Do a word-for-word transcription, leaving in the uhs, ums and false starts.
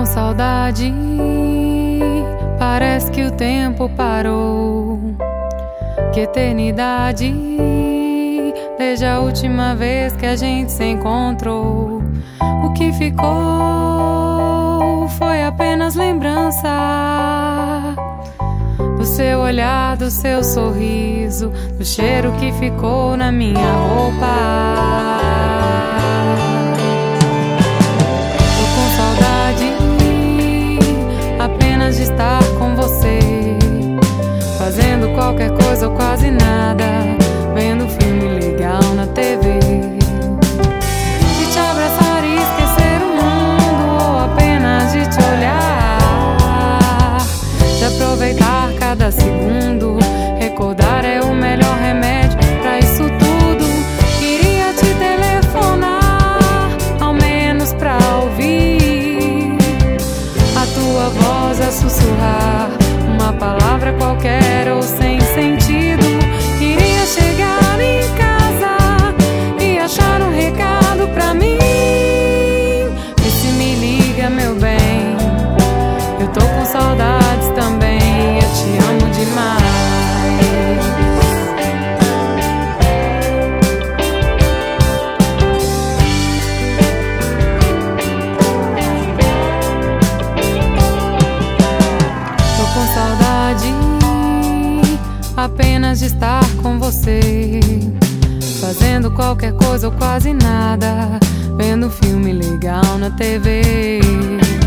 com saudade, parece que o tempo parou. Que eternidade, desde a última vez que a gente se encontrou. O que ficou foi apenas lembrança do seu olhar, do seu sorriso, do cheiro que ficou na minha roupa. Tô com saudade apenas de estar com você, fazendo qualquer coisa ou quase nada, vendo filme legal na T V. De te abraçar e esquecer o mundo, ou apenas de te olhar, de aproveitar cada segundo. Recordar é o melhor remédio pra isso tudo. Queria te telefonar, ao menos pra ouvir a tua voz a sussurrar uma palavra qualquer ou sem sentido. Queria chegar em casa e achar um recado pra mim. Vê se me liga, meu bem, eu tô com saudades também, eu te amo demais. Tô com saudade apenas de estar com você, fazendo qualquer coisa ou quase nada, vendo filme legal na T V.